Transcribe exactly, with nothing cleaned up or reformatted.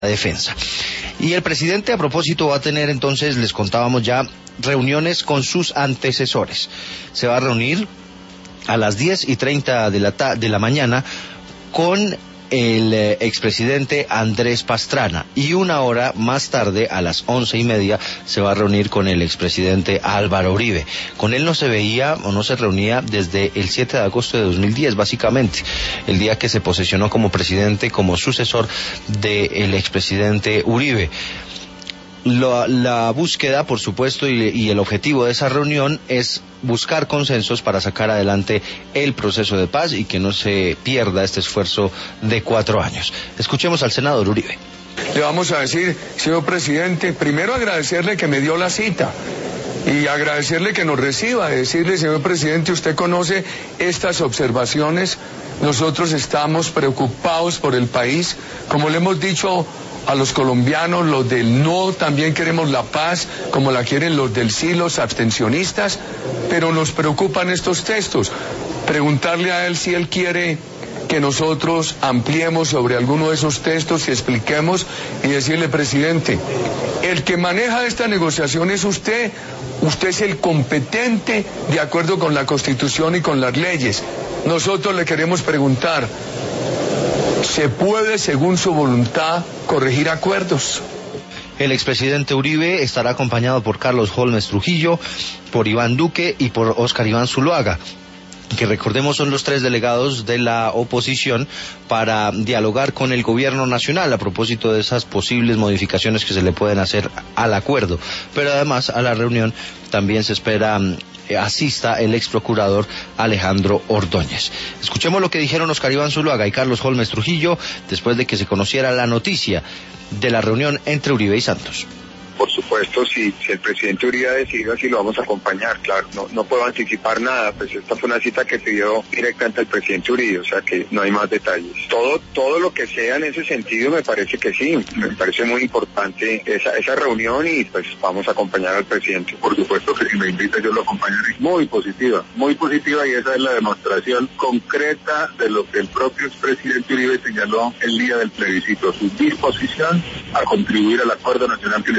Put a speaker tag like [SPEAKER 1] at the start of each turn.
[SPEAKER 1] defensa. Y el presidente, a propósito, va a tener entonces, les contábamos ya, reuniones con sus antecesores. Se va a reunir a las diez y treinta de la, ta- de la mañana con el eh, expresidente Andrés Pastrana, y una hora más tarde, a las once y media, se va a reunir con el expresidente Álvaro Uribe. Con él no se veía o no se reunía desde el siete de agosto de dos mil diez, básicamente, el día que se posesionó como presidente, como sucesor del expresidente Uribe. La, la búsqueda, por supuesto, y, y el objetivo de esa reunión es buscar consensos para sacar adelante el proceso de paz y que no se pierda este esfuerzo de cuatro años. Escuchemos al senador Uribe.
[SPEAKER 2] Le vamos a decir, señor presidente, primero agradecerle que me dio la cita y agradecerle que nos reciba, decirle, señor presidente, usted conoce estas observaciones, nosotros estamos preocupados por el país, como le hemos dicho a los colombianos, los del no también queremos la paz, como la quieren los del sí, los abstencionistas, pero nos preocupan estos textos. Preguntarle a él si él quiere que nosotros ampliemos sobre alguno de esos textos y expliquemos, y decirle, presidente, el que maneja esta negociación es usted, usted es el competente de acuerdo con la Constitución y con las leyes. Nosotros le queremos preguntar, ¿se puede, según su voluntad, corregir acuerdos?
[SPEAKER 1] El expresidente Uribe estará acompañado por Carlos Holmes Trujillo, por Iván Duque y por Óscar Iván Zuluaga, que recordemos son los tres delegados de la oposición para dialogar con el gobierno nacional a propósito de esas posibles modificaciones que se le pueden hacer al acuerdo. Pero además a la reunión también se espera eh, asista el ex procurador Alejandro Ordóñez. Escuchemos lo que dijeron Óscar Iván Zuluaga y Carlos Holmes Trujillo después de que se conociera la noticia de la reunión entre Uribe y Santos.
[SPEAKER 3] Por supuesto, si, si el presidente Uribe decide, así lo vamos a acompañar, claro, no, no puedo anticipar nada, pues esta fue una cita que pidió directamente el presidente Uribe, o sea que no hay más detalles. Todo todo lo que sea en ese sentido me parece que sí, me parece muy importante esa, esa reunión y pues vamos a acompañar al presidente.
[SPEAKER 4] Por supuesto que si me invita yo lo acompañaré. Muy positiva, muy positiva, y esa es la demostración concreta de lo que el propio expresidente Uribe señaló el día del plebiscito, su disposición a contribuir al acuerdo nacional que le